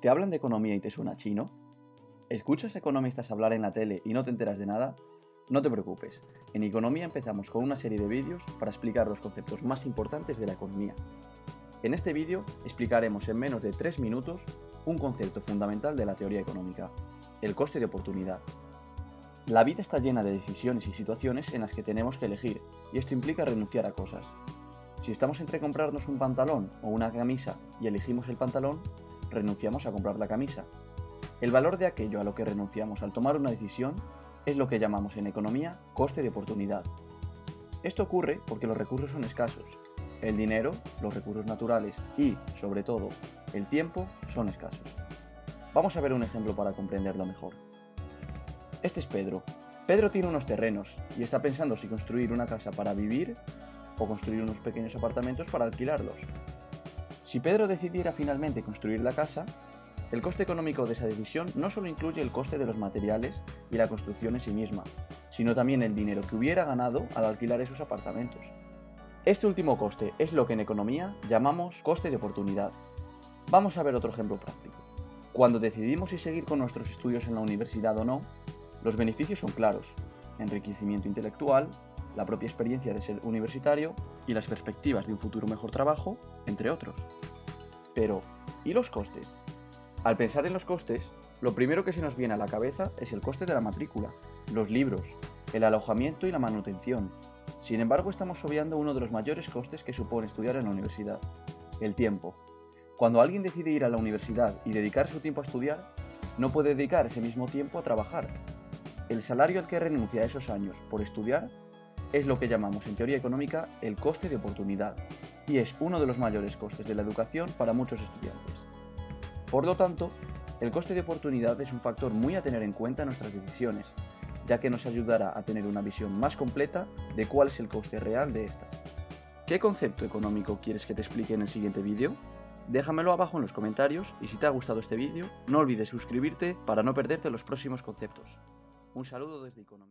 ¿Te hablan de economía y te suena chino? ¿Escuchas economistas hablar en la tele y no te enteras de nada? No te preocupes, en Economía empezamos con una serie de vídeos para explicar los conceptos más importantes de la economía. En este vídeo explicaremos en menos de 3 minutos un concepto fundamental de la teoría económica, el coste de oportunidad. La vida está llena de decisiones y situaciones en las que tenemos que elegir, y esto implica renunciar a cosas. Si estamos entre comprarnos un pantalón o una camisa y elegimos el pantalón, renunciamos a comprar la camisa. El valor de aquello a lo que renunciamos al tomar una decisión es lo que llamamos en economía coste de oportunidad. Esto ocurre porque los recursos son escasos. El dinero, los recursos naturales y, sobre todo, el tiempo son escasos. Vamos a ver un ejemplo para comprenderlo mejor. Este es Pedro. Pedro tiene unos terrenos y está pensando si construir una casa para vivir o construir unos pequeños apartamentos para alquilarlos. Si Pedro decidiera finalmente construir la casa, el coste económico de esa decisión no solo incluye el coste de los materiales y la construcción en sí misma, sino también el dinero que hubiera ganado al alquilar esos apartamentos. Este último coste es lo que en economía llamamos coste de oportunidad. Vamos a ver otro ejemplo práctico. Cuando decidimos si seguir con nuestros estudios en la universidad o no, los beneficios son claros: enriquecimiento intelectual, la propia experiencia de ser universitario y las perspectivas de un futuro mejor trabajo, entre otros. Pero, ¿y los costes? Al pensar en los costes, lo primero que se nos viene a la cabeza es el coste de la matrícula, los libros, el alojamiento y la manutención. Sin embargo, estamos obviando uno de los mayores costes que supone estudiar en la universidad: el tiempo. Cuando alguien decide ir a la universidad y dedicar su tiempo a estudiar, no puede dedicar ese mismo tiempo a trabajar. El salario al que renuncia a esos años por estudiar es lo que llamamos en teoría económica el coste de oportunidad, y es uno de los mayores costes de la educación para muchos estudiantes. Por lo tanto, el coste de oportunidad es un factor muy a tener en cuenta en nuestras decisiones, ya que nos ayudará a tener una visión más completa de cuál es el coste real de estas. ¿Qué concepto económico quieres que te explique en el siguiente vídeo? Déjamelo abajo en los comentarios, y si te ha gustado este vídeo, no olvides suscribirte para no perderte los próximos conceptos. Un saludo desde Economía.